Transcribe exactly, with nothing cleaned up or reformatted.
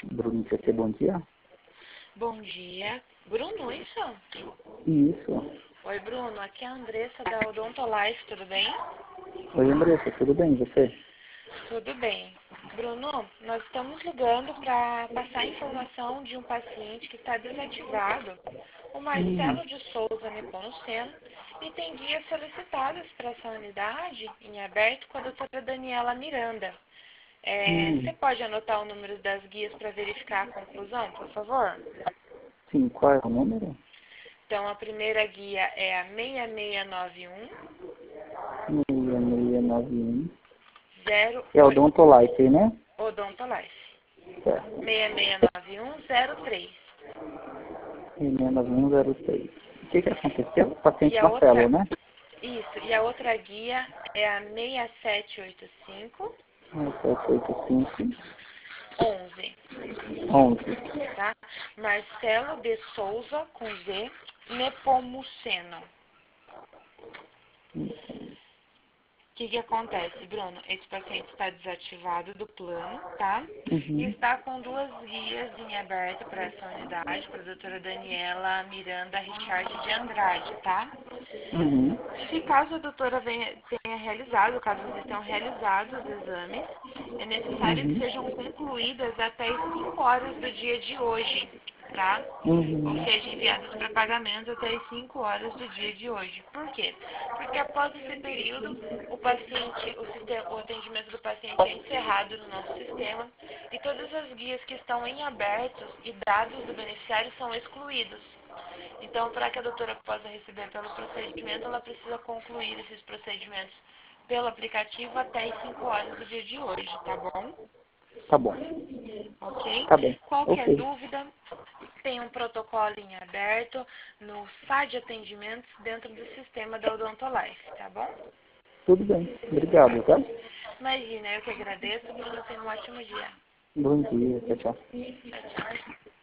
Bruno C C, bom dia. Bom dia. Bruno, isso? Isso. Oi, Bruno. Aqui é a Andressa da Odontolife, tudo bem? Oi, Andressa, tudo bem? E você? Tudo bem. Bruno, nós estamos ligando para passar a informação de um paciente que está desativado, o Hum, Marcelo de Souza Nepomuceno, e tem guias solicitadas para essa unidade em aberto com a doutora Daniela Miranda. É, hum. você pode anotar o número das guias para verificar a conclusão, por favor? Sim, qual é o número? Então, a primeira guia é a seis seis nove um seis seis nove um. zero É o oito Odontolife, né? Odontolife. Certo. seis seis nove um zero três. seis seis nove um zero três. O que que aconteceu? O E paciente a Marcelo, outra, né? isso, e a outra guia é a seis sete oito cinco sete oito cinco onze, onze. tá? Marcelo de Souza com Z Nepomuceno. O que que acontece, Bruno? Esse paciente está desativado do plano, tá? E Uhum. está com duas guias em aberto para essa unidade, para a doutora Daniela Miranda Richard de Andrade, tá? Uhum. Se caso a doutora venha, tenha realizado, caso vocês tenham realizado os exames, é necessário que Uhum. sejam concluídas até as cinco horas do dia de hoje, tá? Ou Uhum. seja, enviadas para pagamento até as cinco horas do dia de hoje. Por quê? Porque após esse período, o paciente, o, sistema, o atendimento do paciente é encerrado no nosso sistema e todas as guias que estão em abertos e dados do beneficiário são excluídos. Então, para que a doutora possa receber pelo procedimento, ela precisa concluir esses procedimentos pelo aplicativo até as cinco horas do dia de hoje, tá bom? Tá bom. Ok? Tá bem. Qualquer Ok. dúvida, tem um protocolo em aberto no S A de atendimentos dentro do sistema da Odontolife, tá bom? Tudo bem. Obrigado, tá? Imagina, eu que agradeço, Bruno, tenha um ótimo dia. Bom dia. Tchau, tchau. Tchau, tchau.